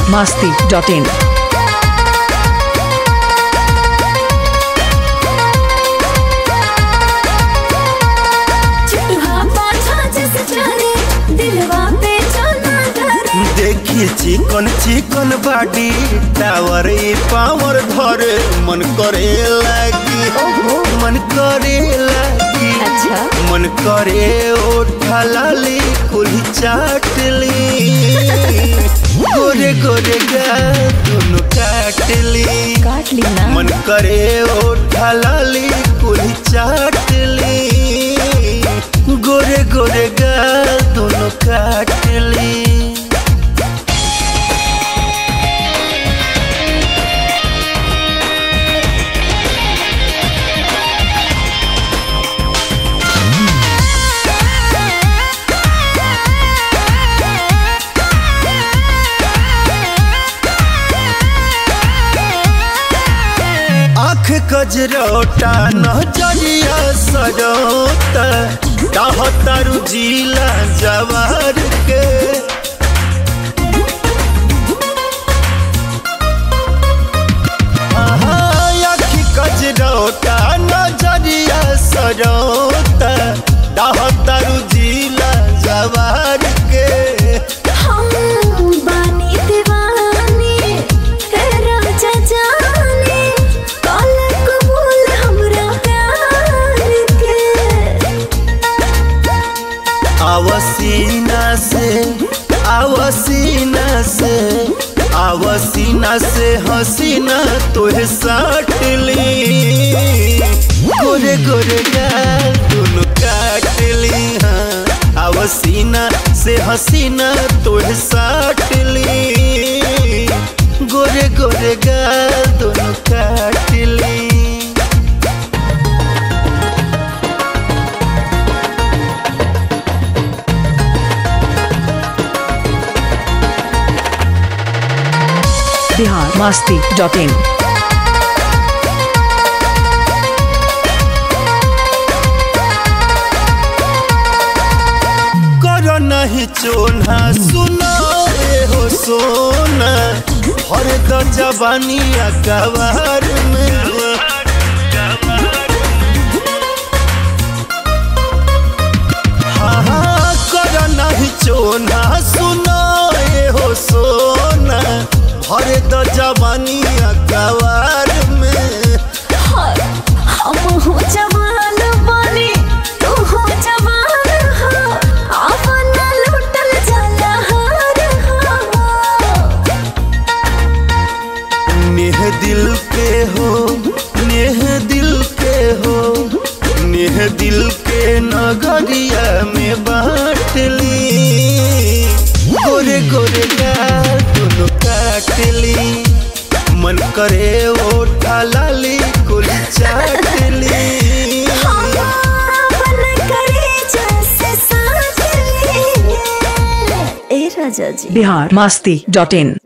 biharmasti.in देखी चिकन चिकन बाडी tower power धरे मन करे लागी मन करे लागी मन करे ओठा लाली कुली चाटली गोरे गोरे गाल दोनों काटली मन करे ओठा लाली कुली चाटली गोरे गोरे गाल दोनों काटली। कजरोटा नजरिया सरोता तारू जिला जवार के आखी कजरोटा नजरिया सरोता तारू जिला जवार के आवसीना से हसीना तोहे साटली गोरे गोरे गाल दोनों काटली। हाँ आवसीना से हसीना तोहे साटली गोरे गोरे गाल दोनों काटली। biharmasti.in करो नहीं चोना सुना हो सोना हर द जवानी अकबार में हाँ करो नहीं चोना सुना हो सोना हर द जवानी अकबार में हम हो जवान बानी तू हो जवान हो अपना लुटल जाला हार नेह दिल के हो नेह दिल के हो नेह दिल के नगरिया में बाटली गोरे गोरे गाल दोनों काटली मन करे ओठा लाली कुली चाटली ए राजा जी biharmasti.in